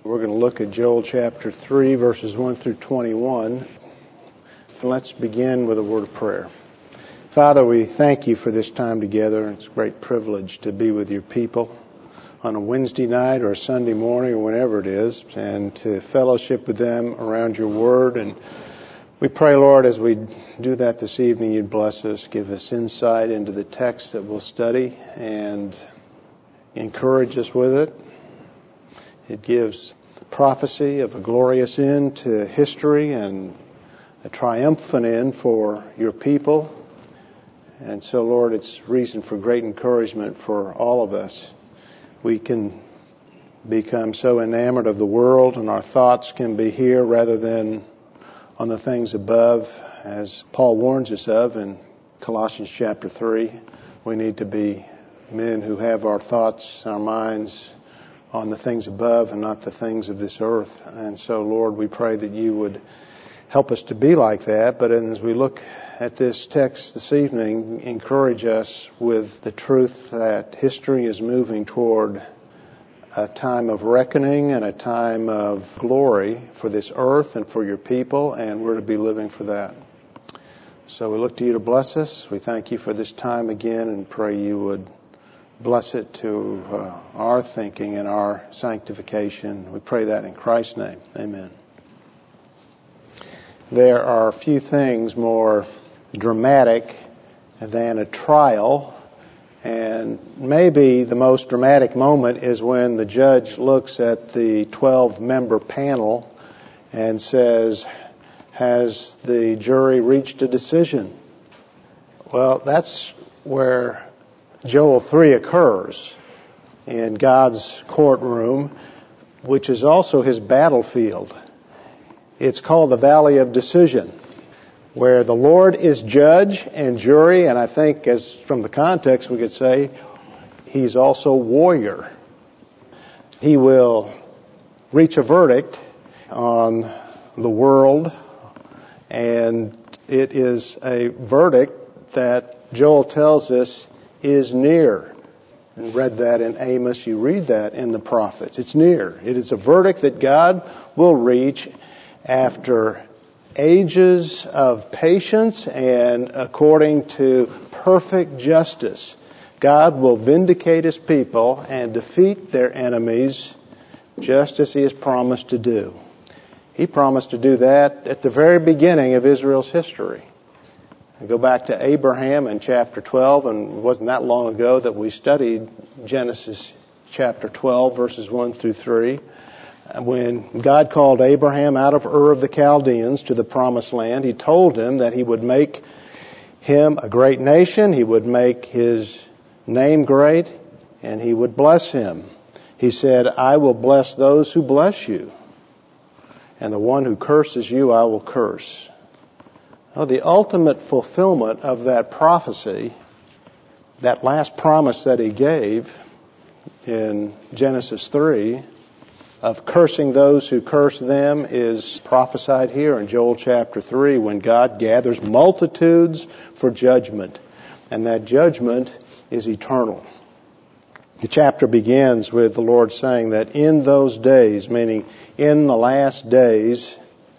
We're going to look at Joel chapter 3, verses 1 through 21. Let's begin with a word of prayer. Father, we thank you for this time together. It's a great privilege to be with your people on a Wednesday night or a Sunday morning or whenever it is, and to fellowship with them around your word. And we pray, Lord, as we do that this evening, you'd bless us, give us insight into the text that we'll study, and encourage us with it. It gives prophecy of a glorious end to history and a triumphant end for your people. And so, Lord, it's reason for great encouragement for all of us. We can become so enamored of the world, and our thoughts can be here rather than on the things above, as Paul warns us of in Colossians chapter 3. We need to be men who have our thoughts, our minds on the things above and not the things of this earth. And so, Lord, we pray that you would help us to be like that. But as we look at this text this evening, encourage us with the truth that history is moving toward a time of reckoning and a time of glory for this earth and for your people, and we're to be living for that. So we look to you to bless us. We thank you for this time again and pray you would bless it to our thinking and our sanctification. We pray that in Christ's name. Amen. There are few things more dramatic than a trial, and maybe the most dramatic moment is when the judge looks at the 12-member panel and says, "Has the jury reached a decision?" Well, that's where Joel 3 occurs, in God's courtroom, which is also his battlefield. It's called the Valley of Decision, where the Lord is judge and jury, and I think, as from the context we could say, he's also warrior. He will reach a verdict on the world, and it is a verdict that Joel tells us is near. And read that in Amos. You read that in the prophets. It's near. It is a verdict that God will reach after ages of patience and according to perfect justice. God will vindicate his people and defeat their enemies just as he has promised to do. He promised to do that at the very beginning of Israel's history. Go back to Abraham in chapter 12, and it wasn't that long ago that we studied Genesis chapter 12, verses 1 through 3. When God called Abraham out of Ur of the Chaldeans to the promised land, he told him that he would make him a great nation, he would make his name great, and he would bless him. He said, "I will bless those who bless you, and the one who curses you I will curse." Well, the ultimate fulfillment of that prophecy, that last promise that he gave in Genesis 3 of cursing those who curse them, is prophesied here in Joel chapter 3 when God gathers multitudes for judgment. And that judgment is eternal. The chapter begins with the Lord saying that in those days, meaning in the last days,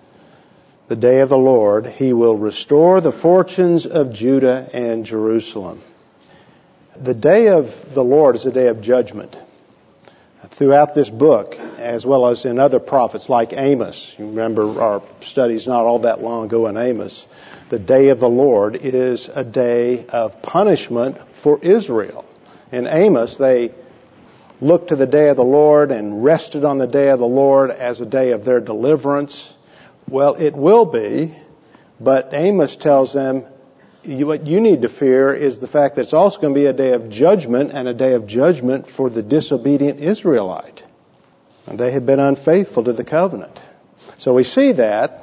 the day of the Lord, he will restore the fortunes of Judah and Jerusalem. The day of the Lord is a day of judgment. Throughout this book, as well as in other prophets like Amos, you remember our studies not all that long ago in Amos, the day of the Lord is a day of punishment for Israel. In Amos, they looked to the day of the Lord and rested on the day of the Lord as a day of their deliverance. Well, it will be, but Amos tells them what you need to fear is the fact that it's also going to be a day of judgment, and a day of judgment for the disobedient Israelite. And they had been unfaithful to the covenant. So we see that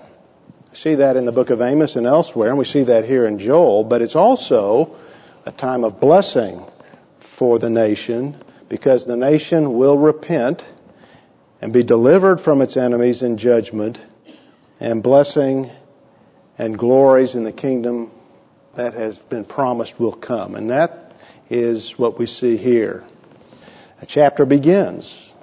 in the book of Amos and elsewhere, and we see that here in Joel, but it's also a time of blessing for the nation, because the nation will repent and be delivered from its enemies in judgment, and blessing and glories in the kingdom that has been promised will come. And that is what we see here. A chapter begins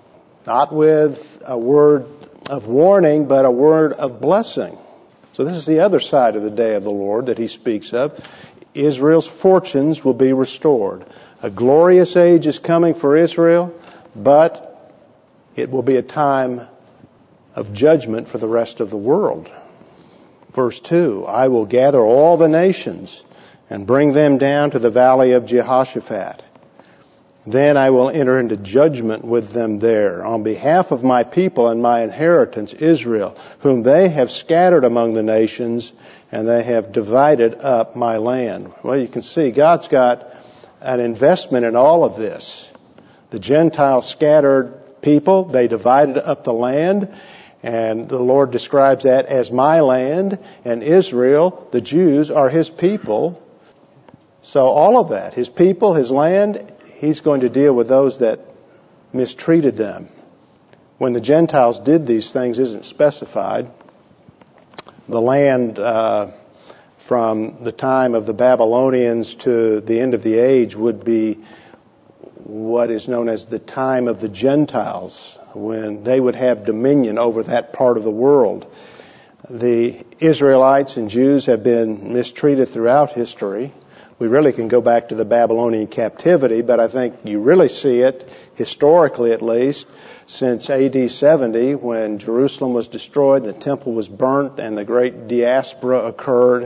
not with a word of warning, but a word of blessing. So this is the other side of the day of the Lord that he speaks of. Israel's fortunes will be restored. A glorious age is coming for Israel, but it will be a time of judgment for the rest of the world. Verse 2, I will gather all the nations and bring them down to the valley of Jehoshaphat. Then I will enter into judgment with them there on behalf of my people and my inheritance, Israel, whom they have scattered among the nations, and they have divided up my land. Well, you can see God's got an investment in all of this. The Gentiles scattered people, they divided up the land, and the Lord describes that as my land, and Israel, the Jews, are his people. So all of that, his people, his land, he's going to deal with those that mistreated them. When the Gentiles did these things isn't specified. The land from the time of the Babylonians to the end of the age would be what is known as the time of the Gentiles, when they would have dominion over that part of the world. The Israelites and Jews have been mistreated throughout history. We really can go back to the Babylonian captivity, but I think you really see it, historically at least, since AD 70, when Jerusalem was destroyed, the temple was burnt, and the great diaspora occurred.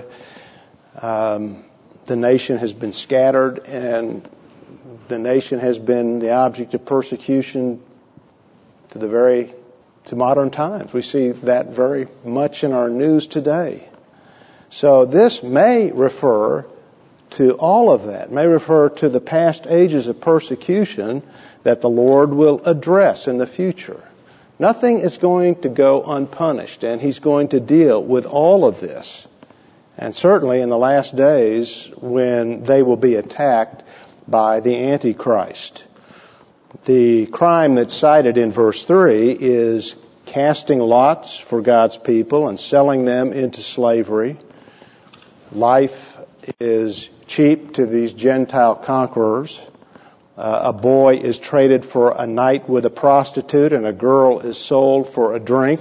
The nation has been scattered, and the nation has been the object of persecution to modern times. We see that very much in our news today. So this may refer to all of that, may refer to the past ages of persecution that the Lord will address in the future. Nothing is going to go unpunished, and he's going to deal with all of this. And certainly in the last days, when they will be attacked by the Antichrist. The crime that's cited in verse 3 is casting lots for God's people and selling them into slavery. Life is cheap to these Gentile conquerors. A boy is traded for a night with a prostitute, and a girl is sold for a drink.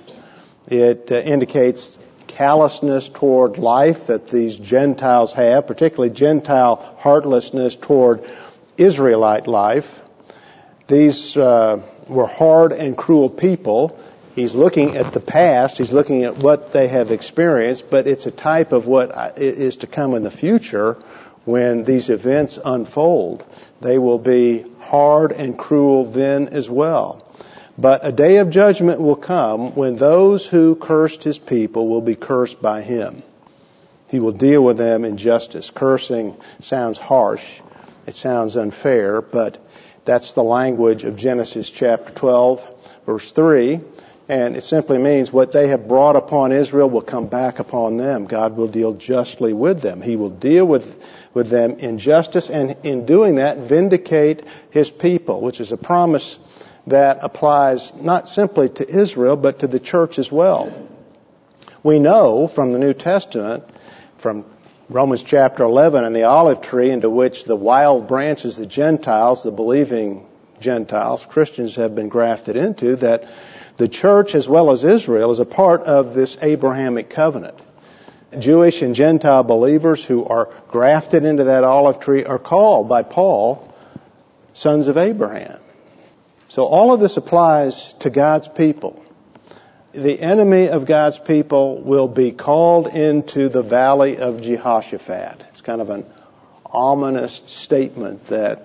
It indicates callousness toward life that these Gentiles have, particularly Gentile heartlessness toward Israelite life. These were hard and cruel people. He's looking at the past. He's looking at what they have experienced, but it's a type of what is to come in the future when these events unfold. They will be hard and cruel then as well. But a day of judgment will come when those who cursed his people will be cursed by him. He will deal with them in justice. Cursing sounds harsh. It sounds unfair, but that's the language of Genesis chapter 12, verse 3. And it simply means what they have brought upon Israel will come back upon them. God will deal justly with them. He will deal with them in justice, and in doing that, vindicate his people, which is a promise that applies not simply to Israel, but to the church as well. We know from the New Testament, from Romans chapter 11 and the olive tree into which the wild branches, the Gentiles, the believing Gentiles, Christians have been grafted into, that the church as well as Israel is a part of this Abrahamic covenant. Jewish and Gentile believers who are grafted into that olive tree are called by Paul sons of Abraham. So all of this applies to God's people. The enemy of God's people will be called into the valley of Jehoshaphat. It's kind of an ominous statement that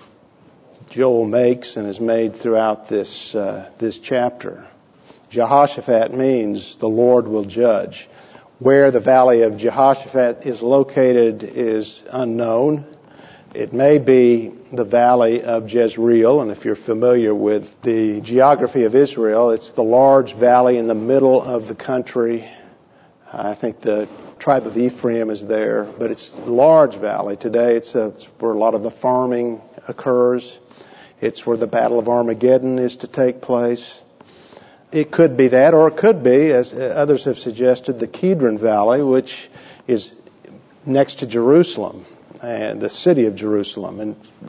Joel makes and is made throughout this chapter. Jehoshaphat means the Lord will judge. Where the valley of Jehoshaphat is located is unknown. It may be the valley of Jezreel, and if you're familiar with the geography of Israel, it's the large valley in the middle of the country. I think the tribe of Ephraim is there, but it's a large valley. Today it's where a lot of the farming occurs. It's where the Battle of Armageddon is to take place. It could be that, or it could be, as others have suggested, the Kidron Valley, which is next to Jerusalem and the city of Jerusalem, and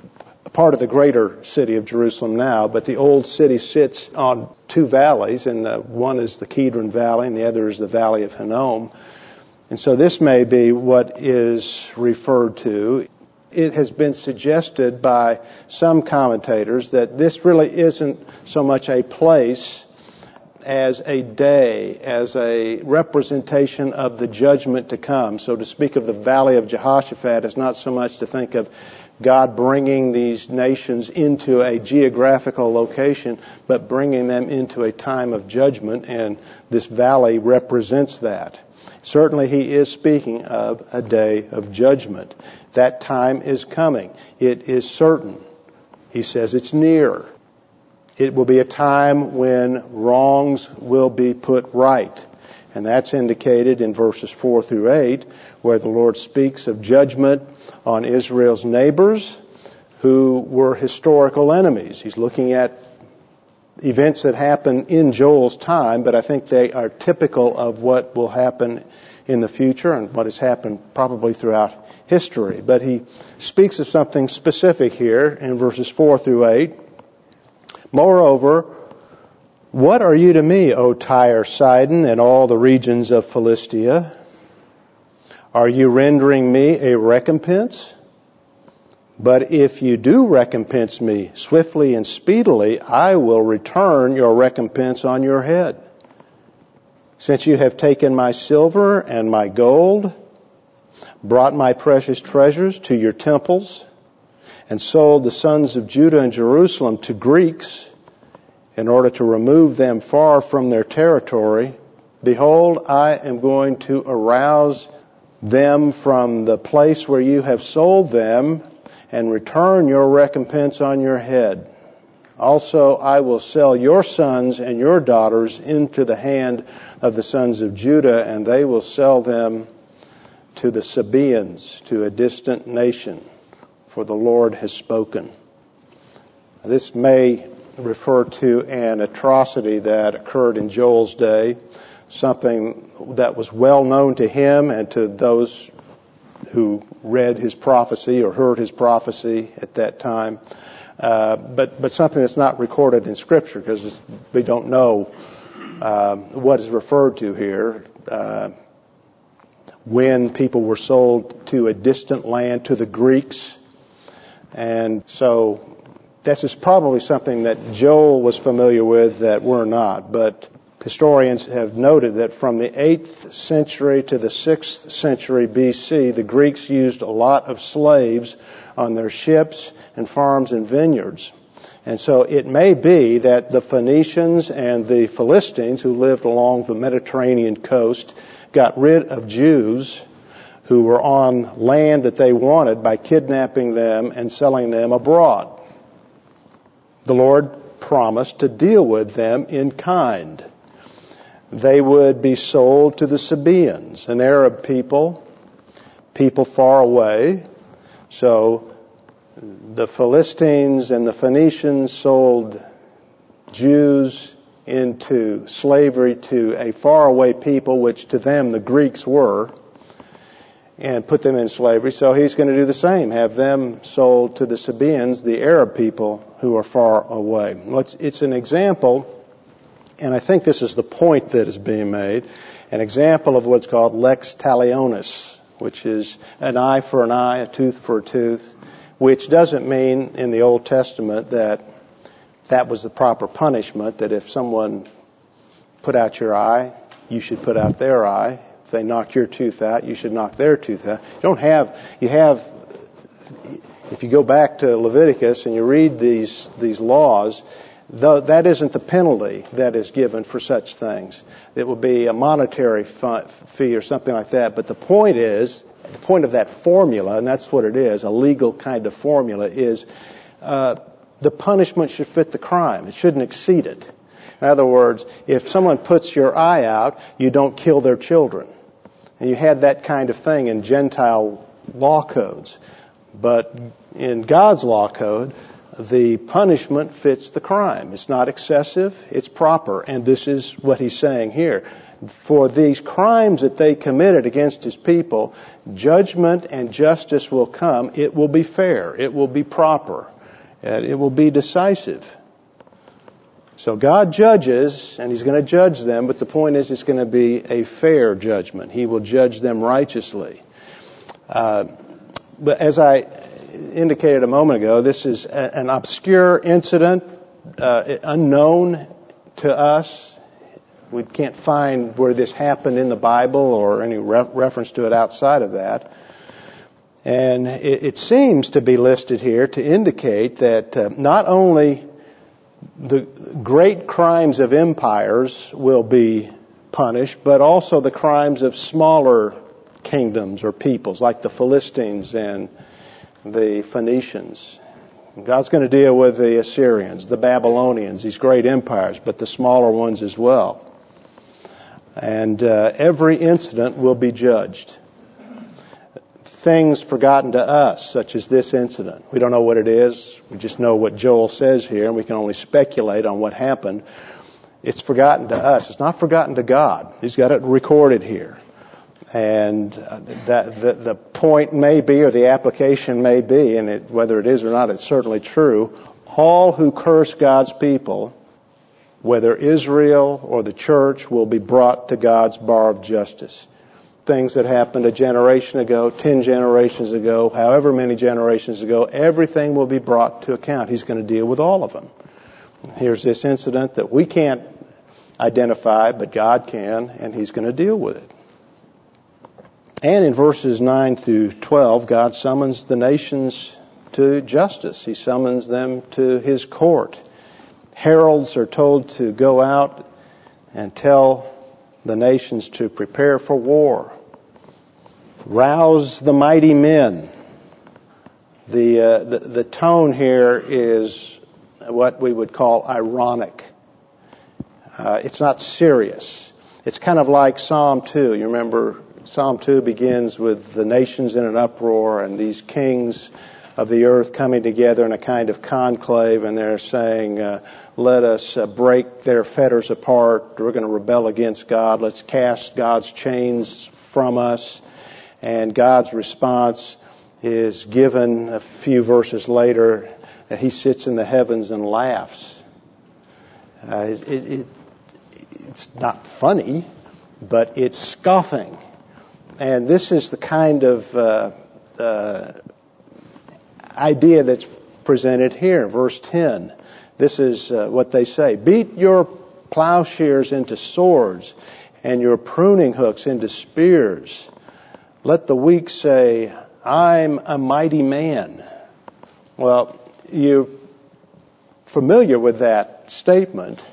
part of the greater city of Jerusalem now, but the old city sits on two valleys, and one is the Kidron Valley and the other is the Valley of Hinnom. And so this may be what is referred to. It has been suggested by some commentators that this really isn't so much a place as a day, as a representation of the judgment to come. So to speak of the Valley of Jehoshaphat is not so much to think of God bringing these nations into a geographical location, but bringing them into a time of judgment, and this valley represents that. Certainly he is speaking of a day of judgment. That time is coming. It is certain. He says it's near. It will be a time when wrongs will be put right. And that's indicated in verses 4 through 8, where the Lord speaks of judgment on Israel's neighbors who were historical enemies. He's looking at events that happened in Joel's time, but I think they are typical of what will happen in the future and what has happened probably throughout history. But he speaks of something specific here in verses 4 through 8. Moreover, what are you to me, O Tyre, Sidon, and all the regions of Philistia? Are you rendering me a recompense? But if you do recompense me swiftly and speedily, I will return your recompense on your head. Since you have taken my silver and my gold, brought my precious treasures to your temples, and sold the sons of Judah and Jerusalem to Greeks in order to remove them far from their territory, behold, I am going to arouse them from the place where you have sold them and return your recompense on your head. Also, I will sell your sons and your daughters into the hand of the sons of Judah, and they will sell them to the Sabaeans, to a distant nation, for the Lord has spoken. This may refer to an atrocity that occurred in Joel's day, something that was well known to him and to those who read his prophecy or heard his prophecy at that time. But something that's not recorded in Scripture, because we don't know what is referred to here. When people were sold to a distant land, to the Greeks. And so this is probably something that Joel was familiar with that we're not. But historians have noted that from the 8th century to the 6th century BC, the Greeks used a lot of slaves on their ships and farms and vineyards. And so it may be that the Phoenicians and the Philistines who lived along the Mediterranean coast got rid of Jews who were on land that they wanted by kidnapping them and selling them abroad. The Lord promised to deal with them in kind. They would be sold to the Sabaeans, an Arab people far away. So the Philistines and the Phoenicians sold Jews into slavery to a faraway people, which to them the Greeks were, and put them in slavery. So he's going to do the same, have them sold to the Sabaeans, the Arab people who are far away. Well, it's an example, and I think this is the point that is being made, an example of what's called lex talionis, which is an eye for an eye, a tooth for a tooth, which doesn't mean in the Old Testament that was the proper punishment, that if someone put out your eye, you should put out their eye. If they knock your tooth out, you should knock their tooth out. If you go back to Leviticus and you read these laws, that isn't the penalty that is given for such things. It will be a monetary fee or something like that. But the point of that formula, and that's what it is, a legal kind of formula, is the punishment should fit the crime. It shouldn't exceed it. In other words, if someone puts your eye out, you don't kill their children. And you had that kind of thing in Gentile law codes. But in God's law code, the punishment fits the crime. It's not excessive, it's proper. And this is what he's saying here. For these crimes that they committed against his people, judgment and justice will come. It will be fair. It will be proper. It will be decisive. So God judges, and He's going to judge them, but the point is it's going to be a fair judgment. He will judge them righteously. But as I indicated a moment ago, this is an obscure incident, unknown to us. We can't find where this happened in the Bible or any reference to it outside of that. And it seems to be listed here to indicate that not only the great crimes of empires will be punished, but also the crimes of smaller kingdoms or peoples, like the Philistines and the Phoenicians. God's going to deal with the Assyrians, the Babylonians, these great empires, but the smaller ones as well. And every incident will be judged. Things forgotten to us, such as this incident. We don't know what it is. We just know what Joel says here, and we can only speculate on what happened. It's forgotten to us. It's not forgotten to God. He's got it recorded here. And the point may be, or the application may be, and whether it is or not, it's certainly true, all who curse God's people, whether Israel or the church, will be brought to God's bar of justice. Things that happened a generation ago, 10 generations ago, however many generations ago, everything will be brought to account. He's going to deal with all of them. Here's this incident that we can't identify, but God can, and He's going to deal with it. And in verses 9 through 12, God summons the nations to justice. He summons them to His court. Heralds are told to go out and tell the nations to prepare for war. Rouse the mighty men. The tone here is what we would call ironic. It's not serious. It's kind of like Psalm 2. You remember Psalm 2 begins with the nations in an uproar and these kings of the earth coming together in a kind of conclave, and they're saying, let us break their fetters apart. We're going to rebel against God. Let's cast God's chains from us. And God's response is given a few verses later. He sits in the heavens and laughs. It's not funny, but it's scoffing. And this is the kind of idea that's presented here. Verse 10. This is what they say. Beat your plowshares into swords and your pruning hooks into spears. Let the weak say, I'm a mighty man. Well, you're familiar with that statement.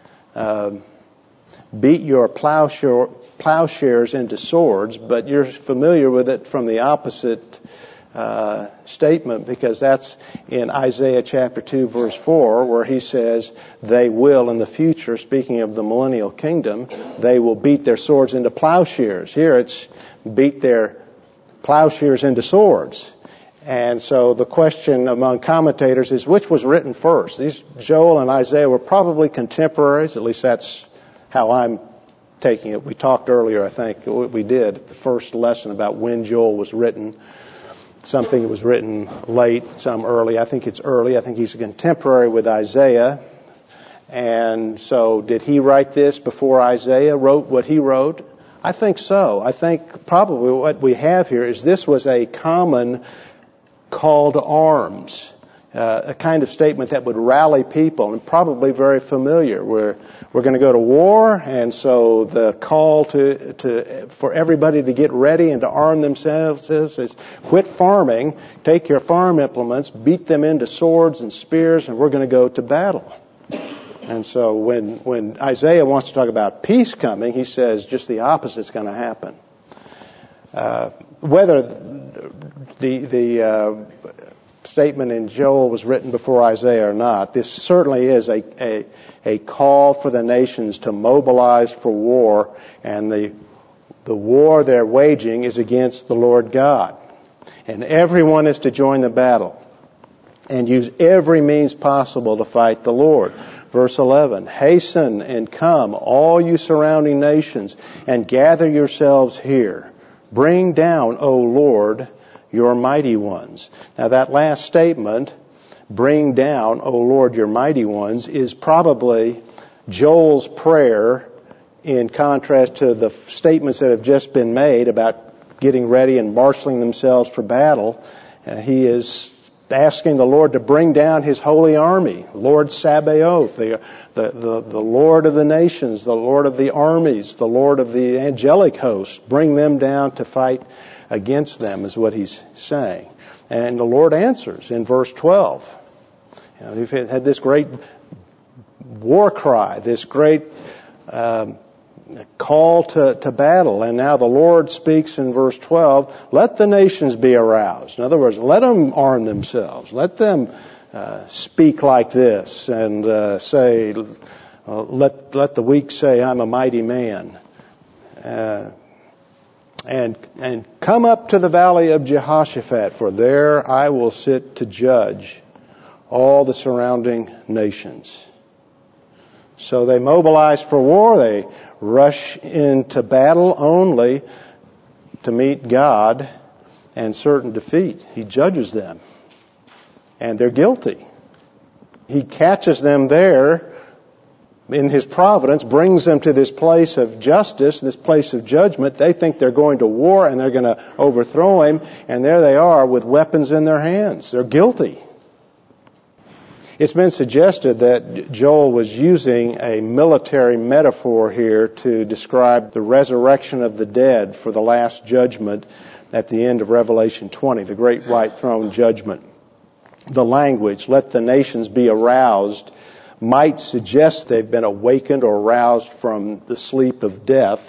Beat your plowshares into swords, but you're familiar with it from the opposite statement, because that's in Isaiah chapter 2 verse 4, where he says they will in the future, speaking of the millennial kingdom, they will beat their swords into plowshares. Here it's beat their plowshares into swords. And so the question among commentators is, which was written first? These Joel and Isaiah were probably contemporaries, at least that's how I'm taking it. We talked earlier, I think, we did, the first lesson about when Joel was written. Something was written late, some early. I think it's early. I think he's a contemporary with Isaiah. And so did he write this before Isaiah wrote what he wrote? I think so. I think probably what we have here is this was a common call to arms, a kind of statement that would rally people, and probably very familiar. We're going to go to war, and so the call for everybody to get ready and to arm themselves is quit farming, take your farm implements, beat them into swords and spears, and we're going to go to battle. And so when Isaiah wants to talk about peace coming, he says just the opposite is going to happen. Whether the statement in Joel was written before Isaiah or not, this certainly is a call for the nations to mobilize for war, and the war they're waging is against the Lord God. And everyone is to join the battle and use every means possible to fight the Lord. Verse 11, hasten and come, all you surrounding nations, and gather yourselves here. Bring down, O Lord, your mighty ones. Now that last statement bring down, O Lord, your mighty ones, is probably Joel's prayer in contrast to the statements that have just been made about getting ready and marshaling themselves for battle. He is asking the Lord to bring down His holy army, Lord Sabaoth, the Lord of the nations, the Lord of the armies, the Lord of the angelic host. Bring them down to fight against them is what He's saying. And the Lord answers in verse 12. We've had this great war cry, this great call to battle. And now the Lord speaks in verse 12, let the nations be aroused. In other words, let them arm themselves. Let them speak like this and say, let the weak say, I'm a mighty man. And come up to the valley of Jehoshaphat, for there I will sit to judge all the surrounding nations. So they mobilize for war. They rush into battle only to meet God and certain defeat. He judges them. And they're guilty. He catches them there in His providence, brings them to this place of justice, this place of judgment. They think they're going to war and they're going to overthrow Him. And there they are with weapons in their hands. They're guilty. It's been suggested that Joel was using a military metaphor here to describe the resurrection of the dead for the last judgment at the end of Revelation 20, the great white throne judgment. The language, let the nations be aroused, might suggest they've been awakened or aroused from the sleep of death.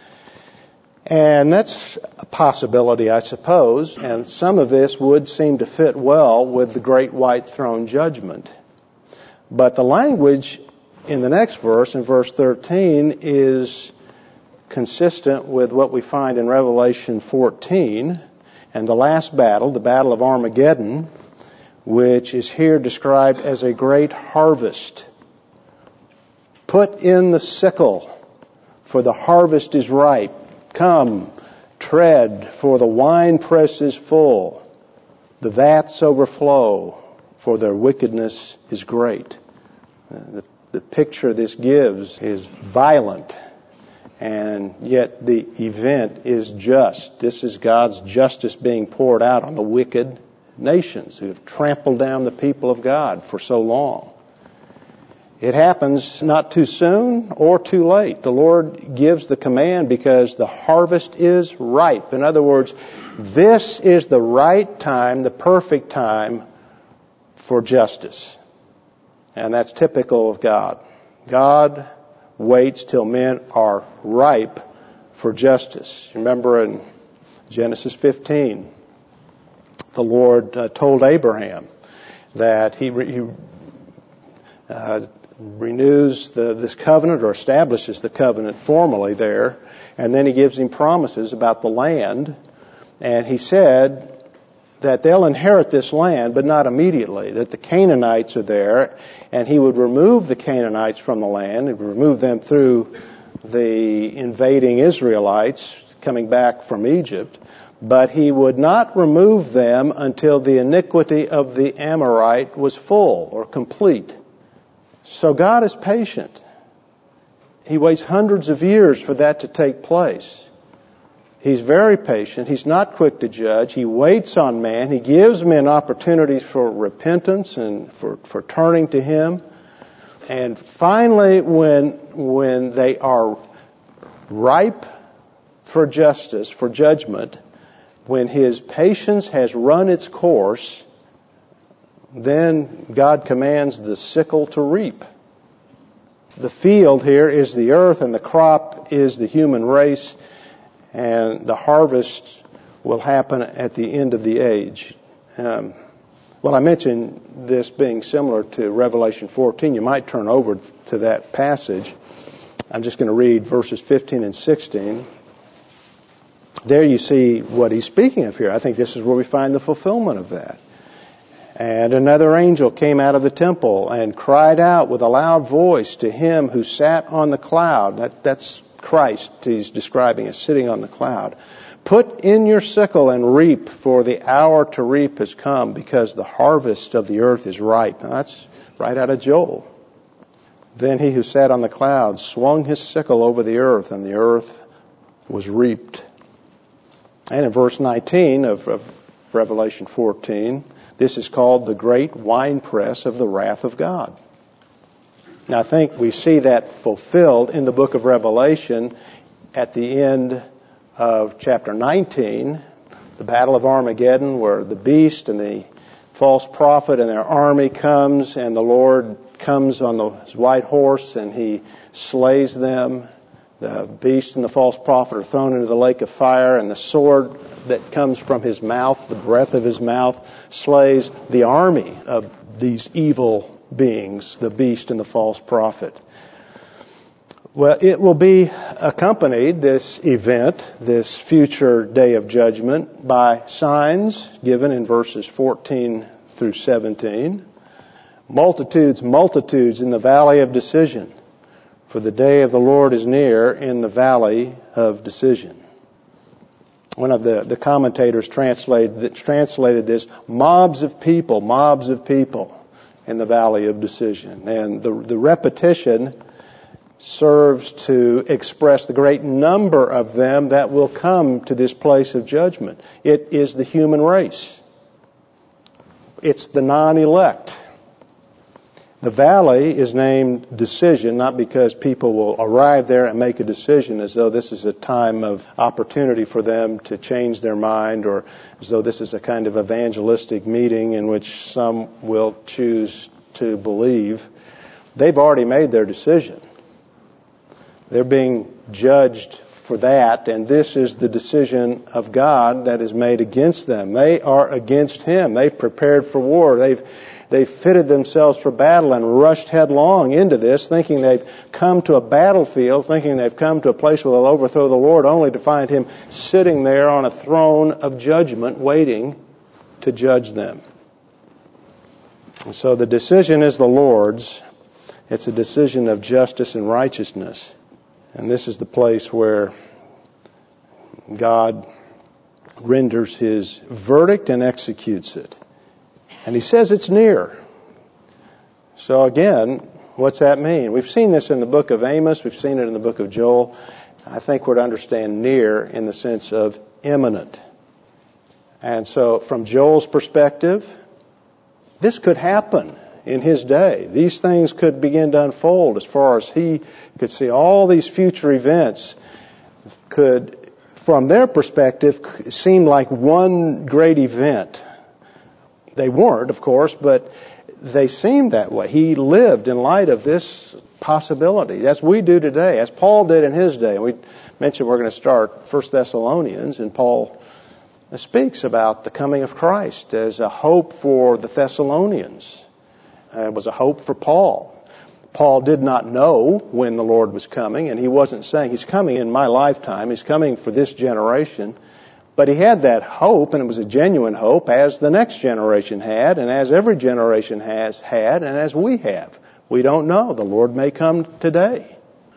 And that's a possibility, I suppose. And some of this would seem to fit well with the great white throne judgment. But the language in the next verse, in verse 13, is consistent with what we find in Revelation 14 and the last battle, the Battle of Armageddon, which is here described as a great harvest. Put in the sickle, for the harvest is ripe. Come, tread, for the winepress is full. The vats overflow, for their wickedness is great. The picture this gives is violent, and yet the event is just. This is God's justice being poured out on the wicked nations who have trampled down the people of God for so long. It happens not too soon or too late. The Lord gives the command because the harvest is ripe. In other words, this is the right time, the perfect time for justice. And that's typical of God. God waits till men are ripe for justice. Remember in Genesis 15, the Lord told Abraham that He renews this covenant or establishes the covenant formally there, and then He gives him promises about the land, and He said that they'll inherit this land, but not immediately, that the Canaanites are there, and He would remove the Canaanites from the land and remove them through the invading Israelites coming back from Egypt, but He would not remove them until the iniquity of the Amorite was full or complete. So God is patient. He waits hundreds of years for that to take place. He's very patient. He's not quick to judge. He waits on man. He gives men opportunities for repentance and for turning to Him. And finally, when they are ripe for justice, for judgment, when His patience has run its course, then God commands the sickle to reap. The field here is the earth, and the crop is the human race, and the harvest will happen at the end of the age. Well, I mentioned this being similar to Revelation 14. You might turn over to that passage. I'm just going to read verses 15 and 16. There you see what he's speaking of here. I think this is where we find the fulfillment of that. And another angel came out of the temple and cried out with a loud voice to Him who sat on the cloud. That's Christ he's describing as sitting on the cloud. Put in your sickle and reap, for the hour to reap has come, because the harvest of the earth is ripe. Now, that's right out of Joel. Then he who sat on the clouds swung his sickle over the earth, and the earth was reaped. And in verse 19 of Revelation 14, this is called the great winepress of the wrath of God. Now, I think we see that fulfilled in the book of Revelation at the end of chapter 19, the Battle of Armageddon, where the beast and the false prophet and their army comes, and the Lord comes on his white horse and he slays them. The beast and the false prophet are thrown into the lake of fire, and the sword that comes from his mouth, the breath of his mouth, slays the army of these evil beings, the beast and the false prophet. Well, it will be accompanied, this event, this future day of judgment, by signs given in verses 14 through 17. Multitudes, multitudes in the valley of decision. For the day of the Lord is near in the valley of decision. One of the commentators translated this, mobs of people in the valley of decision. And the repetition serves to express the great number of them that will come to this place of judgment. It is the human race. It's the non-elect. The valley is named decision, not because people will arrive there and make a decision as though this is a time of opportunity for them to change their mind, or as though this is a kind of evangelistic meeting in which some will choose to believe. They've already made their decision. They're being judged for that, and this is the decision of God that is made against them. They are against Him. They've prepared for war. They've fitted themselves for battle and rushed headlong into this, thinking they've come to a battlefield, thinking they've come to a place where they'll overthrow the Lord, only to find Him sitting there on a throne of judgment, waiting to judge them. And so the decision is the Lord's. It's a decision of justice and righteousness. And this is the place where God renders His verdict and executes it. And He says it's near. So again, what's that mean? We've seen this in the book of Amos. We've seen it in the book of Joel. I think we're to understand near in the sense of imminent. And so from Joel's perspective, this could happen in his day. These things could begin to unfold as far as he could see. All these future events could, from their perspective, seem like one great event. They weren't, of course, but they seemed that way. He lived in light of this possibility, as we do today, as Paul did in his day. And we mentioned we're going to start 1 Thessalonians, and Paul speaks about the coming of Christ as a hope for the Thessalonians. It was a hope for Paul. Paul did not know when the Lord was coming, and he wasn't saying, He's coming in my lifetime, He's coming for this generation. But he had that hope, and it was a genuine hope, as the next generation had, and as every generation has had, and as we have. We don't know. The Lord may come today.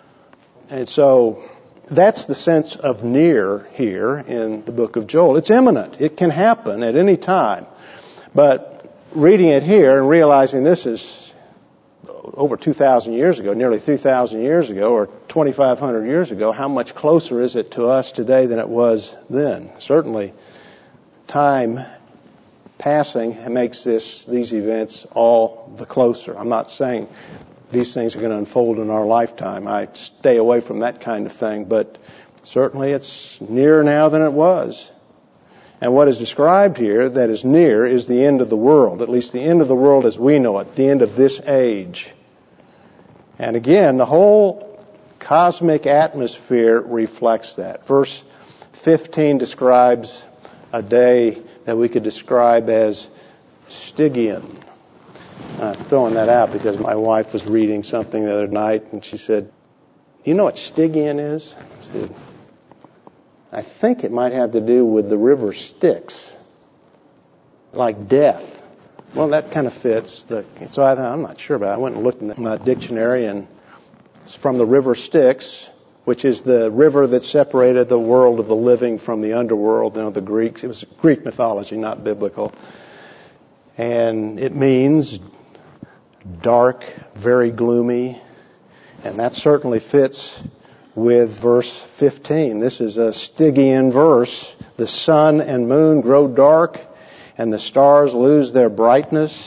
And so that's the sense of near here in the book of Joel. It's imminent. It can happen at any time. But reading it here and realizing this is over 2,000 years ago, nearly 3,000 years ago, or 2,500 years ago, how much closer is it to us today than it was then? Certainly, time passing makes these events all the closer. I'm not saying these things are going to unfold in our lifetime. I stay away from that kind of thing, but certainly it's nearer now than it was. And what is described here that is near is the end of the world, at least the end of the world as we know it, the end of this age. And again, the whole cosmic atmosphere reflects that. Verse 15 describes a day that we could describe as Stygian. I'm throwing that out because my wife was reading something the other night and she said, "You know what Stygian is?" I said, "I think it might have to do with the river Styx, like death." Well, that kind of fits. So I'm not sure about it. I went and looked in the dictionary, and it's from the river Styx, which is the river that separated the world of the living from the underworld. The Greeks, it was Greek mythology, not biblical. And it means dark, very gloomy. And that certainly fits with verse 15. This is a Stygian verse. The sun and moon grow dark, and the stars lose their brightness.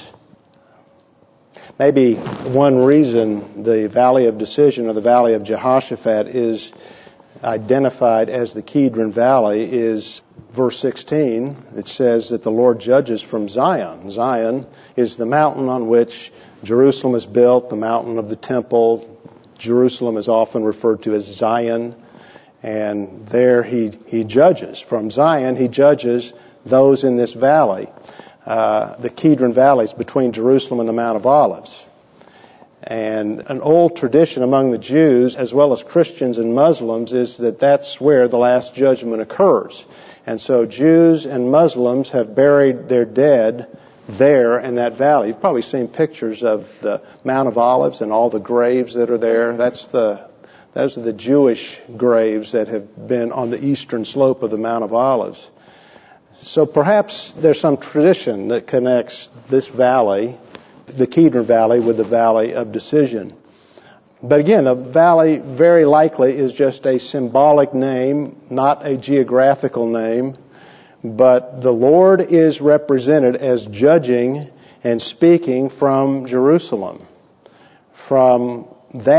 Maybe one reason the Valley of Decision or the Valley of Jehoshaphat is identified as the Kidron Valley is verse 16. It says that the Lord judges from Zion. Zion is the mountain on which Jerusalem is built, the mountain of the temple. Jerusalem is often referred to as Zion. And there he judges. From Zion, he judges those in this valley. The Kidron Valley is between Jerusalem and the Mount of Olives. And an old tradition among the Jews, as well as Christians and Muslims, is that that's where the Last Judgment occurs. And so Jews and Muslims have buried their dead there in that valley. You've probably seen pictures of the Mount of Olives and all the graves that are there. Those are the Jewish graves that have been on the eastern slope of the Mount of Olives. So perhaps there's some tradition that connects this valley, the Kidron Valley, with the Valley of Decision. But again, the valley very likely is just a symbolic name, not a geographical name. But the Lord is represented as judging and speaking from Jerusalem. From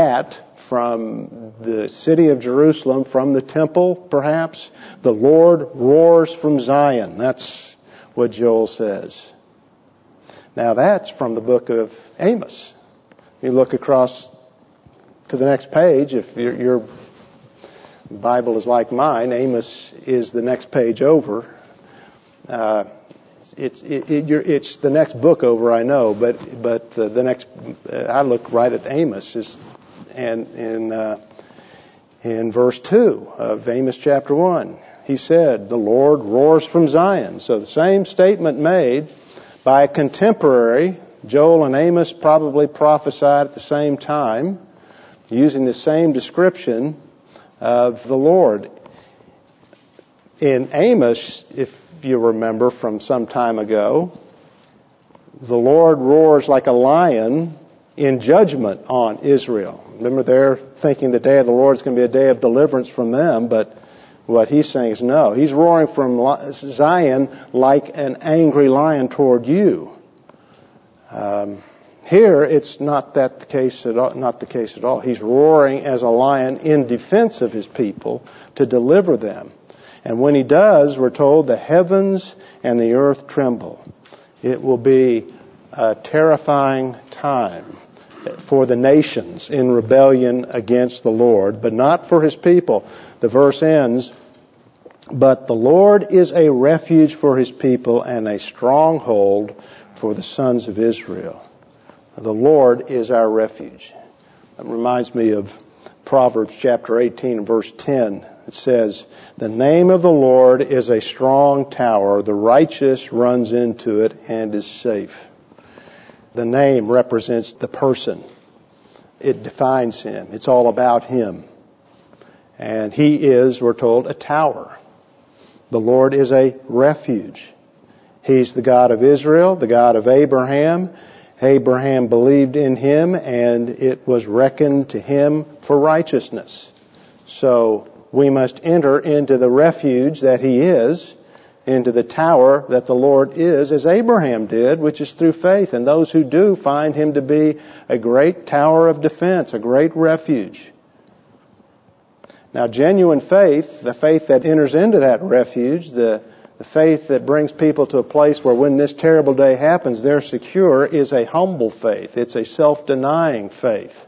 the city of Jerusalem, from the temple, perhaps, the Lord roars from Zion. That's what Joel says. Now that's from the book of Amos. You look across to the next page. If your Bible is like mine, Amos is the next page over. It's the next book over, I know, but the next I look right at Amos and in verse 2 of Amos chapter 1, he said, "The Lord roars from Zion." So the same statement made by a contemporary. Joel and Amos probably prophesied at the same time, using the same description of the Lord. In Amos, if you remember from some time ago, the Lord roars like a lion in judgment on Israel. Remember, they're thinking the day of the Lord is going to be a day of deliverance from them, but what he's saying is no. He's roaring from Zion like an angry lion toward you. Here, it's not the case at all. He's roaring as a lion in defense of his people to deliver them. And when he does, we're told the heavens and the earth tremble. It will be a terrifying time for the nations in rebellion against the Lord, but not for his people. The verse ends, "But the Lord is a refuge for his people and a stronghold for the sons of Israel." The Lord is our refuge. That reminds me of Proverbs chapter 18 and verse 10. It says, "The name of the Lord is a strong tower. The righteous runs into it and is safe." The name represents the person. It defines him. It's all about him. And he is, we're told, a tower. The Lord is a refuge. He's the God of Israel, the God of Abraham. Abraham believed in him, and it was reckoned to him for righteousness. So we must enter into the refuge that he is, into the tower that the Lord is, as Abraham did, which is through faith. And those who do find him to be a great tower of defense, a great refuge. Now, genuine faith, the faith that enters into that refuge, the faith that brings people to a place where when this terrible day happens, they're secure, is a humble faith. It's a self-denying faith.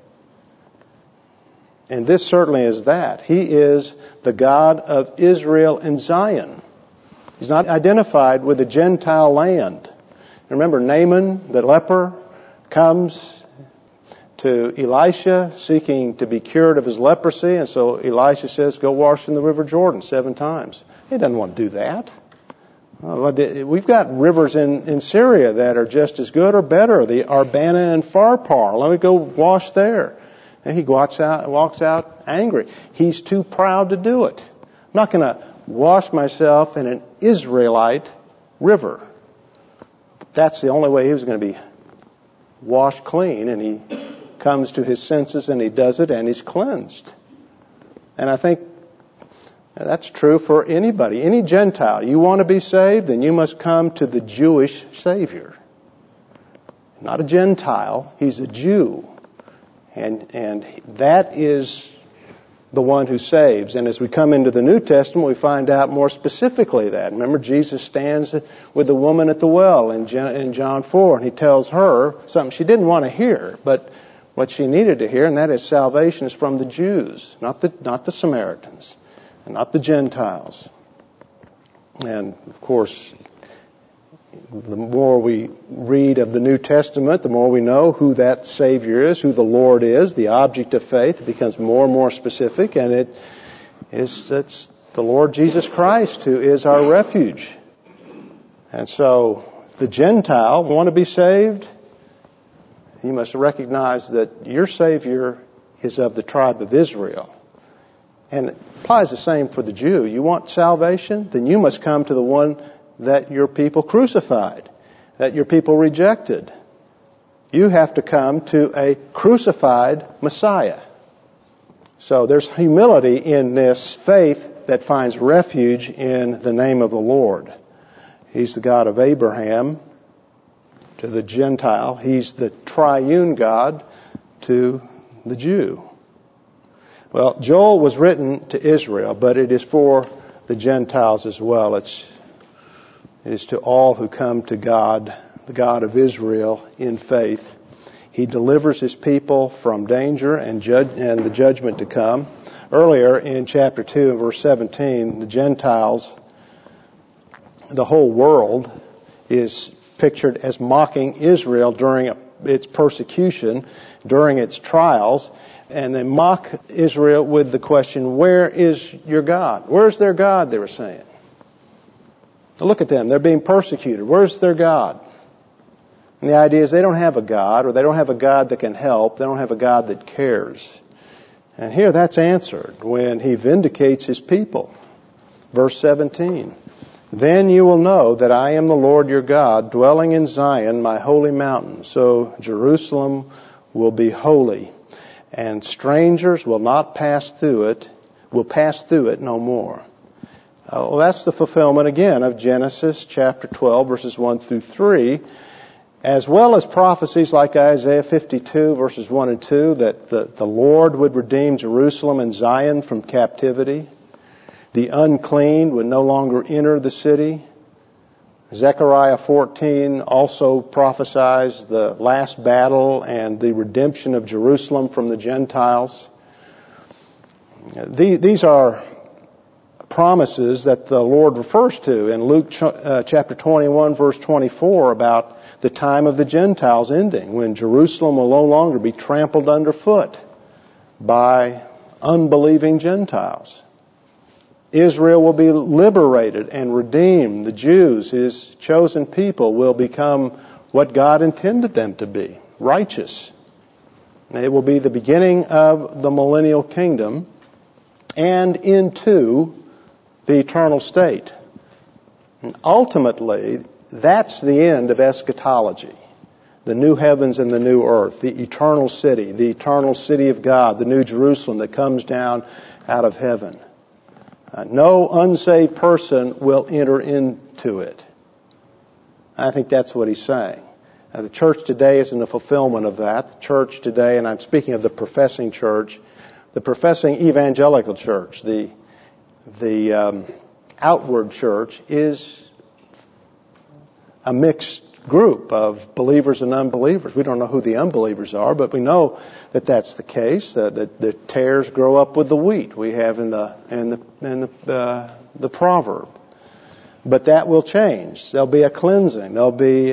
And this certainly is that. He is the God of Israel and Zion. He's not identified with the Gentile land. Remember, Naaman, the leper, comes to Elisha seeking to be cured of his leprosy. And so Elisha says, "Go wash in the River Jordan 7 times. He doesn't want to do that. We've got rivers in Syria that are just as good or better. The Abana and Pharpar. Let me go wash there. And he walks out angry. He's too proud to do it. I'm not going to wash myself in an Israelite river. That's the only way he was going to be washed clean, and he comes to his senses and he does it and he's cleansed. And I think that's true for anybody, any Gentile. You want to be saved, then you must come to the Jewish Savior. Not a Gentile, he's a Jew. And that is the one who saves. And as we come into the New Testament, we find out more specifically that. Remember, Jesus stands with the woman at the well in John 4, and he tells her something she didn't want to hear, but what she needed to hear, and that is salvation is from the Jews, not the Samaritans, and not the Gentiles. And, of course, the more we read of the New Testament, the more we know who that Savior is, who the Lord is, the object of faith. It becomes more and more specific, and it's the Lord Jesus Christ who is our refuge. And so, if the Gentile want to be saved, you must recognize that your Savior is of the tribe of Israel. And it applies the same for the Jew. You want salvation? Then you must come to the one that your people crucified, that your people rejected. You have to come to a crucified Messiah. So there's humility in this faith that finds refuge in the name of the Lord. He's the God of Abraham to the Gentile. He's the triune God to the Jew. Well, Joel was written to Israel, but it is for the Gentiles as well. It is to all who come to God, the God of Israel, in faith. He delivers His people from danger and the judgment to come. Earlier in chapter 2 and verse 17, the Gentiles, the whole world, is pictured as mocking Israel during its persecution, during its trials. And they mock Israel with the question, where is your God? Where's their God, they were saying. Look at them. They're being persecuted. Where's their God? And the idea is they don't have a God, or they don't have a God that can help. They don't have a God that cares. And here that's answered when He vindicates His people. Verse 17. Then you will know that I am the Lord your God, dwelling in Zion, my holy mountain. So Jerusalem will be holy, and strangers will not pass through it, no more. Well, that's the fulfillment again of Genesis chapter 12, verses 1 through 3, as well as prophecies like Isaiah 52, verses 1 and 2, that the Lord would redeem Jerusalem and Zion from captivity. The unclean would no longer enter the city. Zechariah 14 also prophesies the last battle and the redemption of Jerusalem from the Gentiles. These are promises that the Lord refers to in Luke chapter 21, verse 24, about the time of the Gentiles ending, when Jerusalem will no longer be trampled underfoot by unbelieving Gentiles. Israel will be liberated and redeemed. The Jews, His chosen people, will become what God intended them to be, righteous. And it will be the beginning of the millennial kingdom and into the eternal state. And ultimately, that's the end of eschatology. The new heavens and the new earth, the eternal city of God, the new Jerusalem that comes down out of heaven. No unsaved person will enter into it. I think that's what He's saying. The church today is in the fulfillment of that. The church today, and I'm speaking of the professing church, the professing evangelical church, the outward church, is a mixed group of believers and unbelievers. We don't know who the unbelievers are, but we know that that's the case. The tares grow up with the wheat. We have in the proverb. But that will change. There'll be a cleansing. There'll be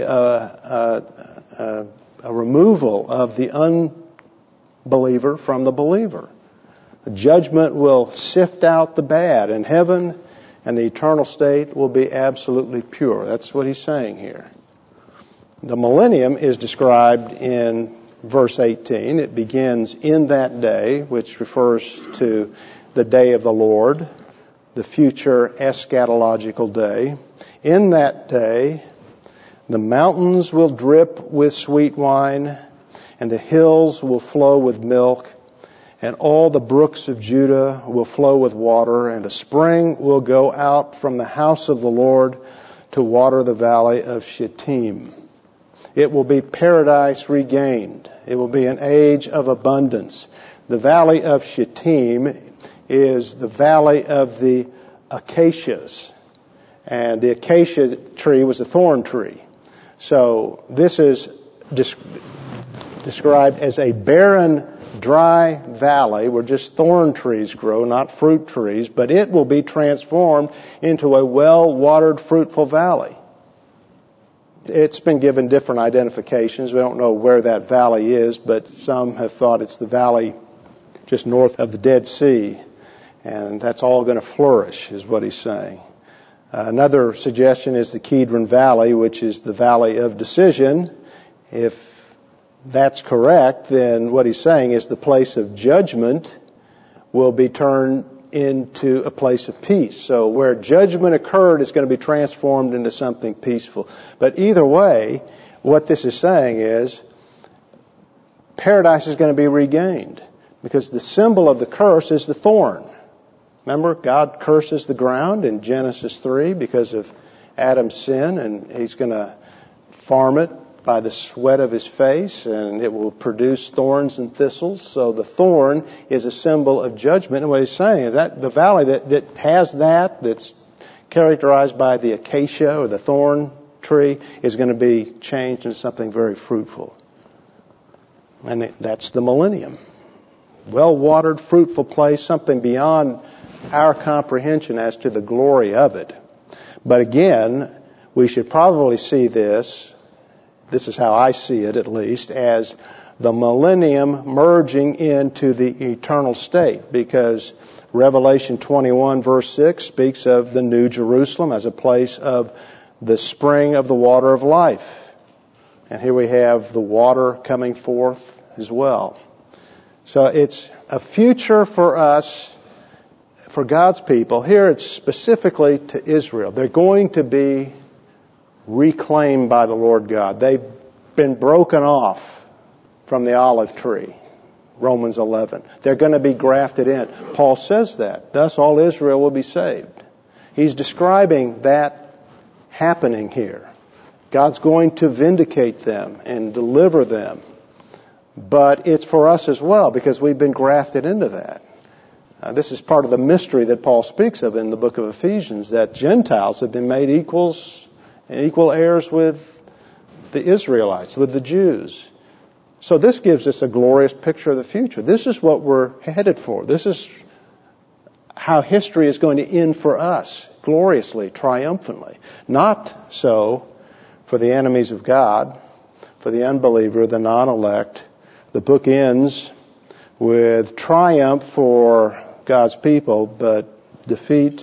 a removal of the unbeliever from the believer. The judgment will sift out the bad, and heaven and the eternal state will be absolutely pure. That's what He's saying here. The millennium is described in verse 18. It begins in that day, which refers to the day of the Lord, the future eschatological day. In that day, the mountains will drip with sweet wine, and the hills will flow with milk, and all the brooks of Judah will flow with water, and a spring will go out from the house of the Lord to water the valley of Shittim. It will be paradise regained. It will be an age of abundance. The valley of Shittim is the valley of the acacias. And the acacia tree was a thorn tree. So this is described as a barren, dry valley where just thorn trees grow, not fruit trees, but it will be transformed into a well-watered, fruitful valley. It's been given different identifications. We don't know where that valley is, but some have thought it's the valley just north of the Dead Sea. And that's all going to flourish, is what he's saying. Another suggestion is the Kidron Valley, which is the valley of decision. If that's correct, then what he's saying is the place of judgment will be turned into a place of peace. So where judgment occurred is going to be transformed into something peaceful. But either way, what this is saying is paradise is going to be regained, because the symbol of the curse is the thorn. Remember, God curses the ground in Genesis 3 because of Adam's sin, and he's going to farm it by the sweat of his face, and it will produce thorns and thistles. So the thorn is a symbol of judgment. And what he's saying is that the valley that has that's characterized by the acacia or the thorn tree, is going to be changed into something very fruitful. And that's the millennium. Well-watered, fruitful place, something beyond our comprehension as to the glory of it. But again, we should probably see this is how I see it at least, as the millennium merging into the eternal state, because Revelation 21 verse 6 speaks of the New Jerusalem as a place of the spring of the water of life. And here we have the water coming forth as well. So it's a future for us, for God's people. Here it's specifically to Israel. They're going to be reclaimed by the Lord God. They've been broken off from the olive tree. Romans 11. They're going to be grafted in. Paul says that. Thus all Israel will be saved. He's describing that happening here. God's going to vindicate them and deliver them. But it's for us as well, because we've been grafted into that. This is part of the mystery that Paul speaks of in the book of Ephesians, that Gentiles have been made equal heirs with the Israelites, with the Jews. So this gives us a glorious picture of the future. This is what we're headed for. This is how history is going to end for us, gloriously, triumphantly. Not so for the enemies of God, for the unbeliever, the non-elect. The book ends with triumph for God's people, but defeat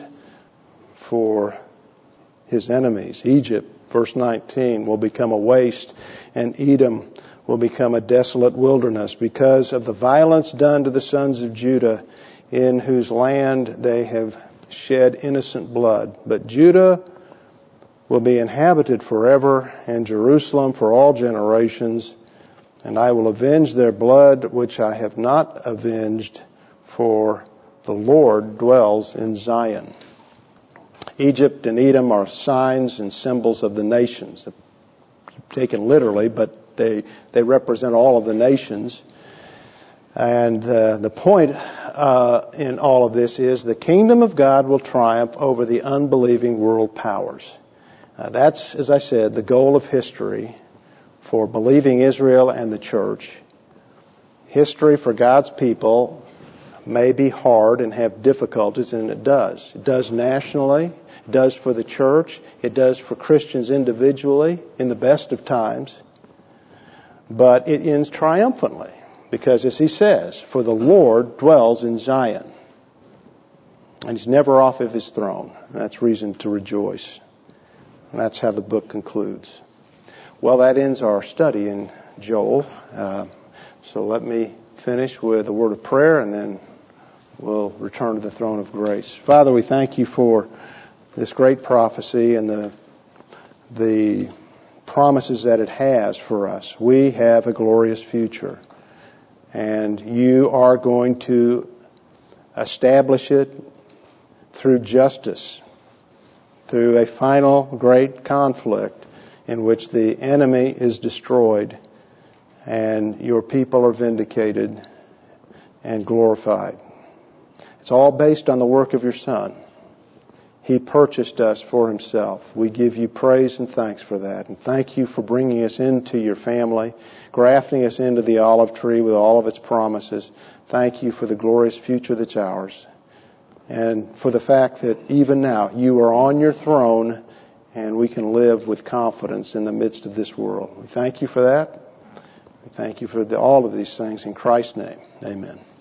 for his enemies. Egypt, verse 19, will become a waste, and Edom will become a desolate wilderness because of the violence done to the sons of Judah, in whose land they have shed innocent blood. But Judah will be inhabited forever, and Jerusalem for all generations, and I will avenge their blood which I have not avenged, for the Lord dwells in Zion. Egypt and Edom are signs and symbols of the nations. Taken literally, but they represent all of the nations. And the point in all of this is the kingdom of God will triumph over the unbelieving world powers. That's, as I said, the goal of history for believing Israel and the church. History for God's people may be hard and have difficulties, and it does. It does nationally. It does for the church. It does for Christians individually in the best of times. But it ends triumphantly because, as he says, for the Lord dwells in Zion. And he's never off of his throne. That's reason to rejoice. And that's how the book concludes. Well, that ends our study in Joel. So let me finish with a word of prayer, and then we'll return to the throne of grace. Father, we thank you for this great prophecy and the promises that it has for us. We have a glorious future, and you are going to establish it through justice, through a final great conflict in which the enemy is destroyed and your people are vindicated and glorified. It's all based on the work of your Son. He purchased us for himself. We give you praise and thanks for that. And thank you for bringing us into your family, grafting us into the olive tree with all of its promises. Thank you for the glorious future that's ours. And for the fact that even now you are on your throne and we can live with confidence in the midst of this world. We thank you for that. We thank you for all of these things in Christ's name. Amen.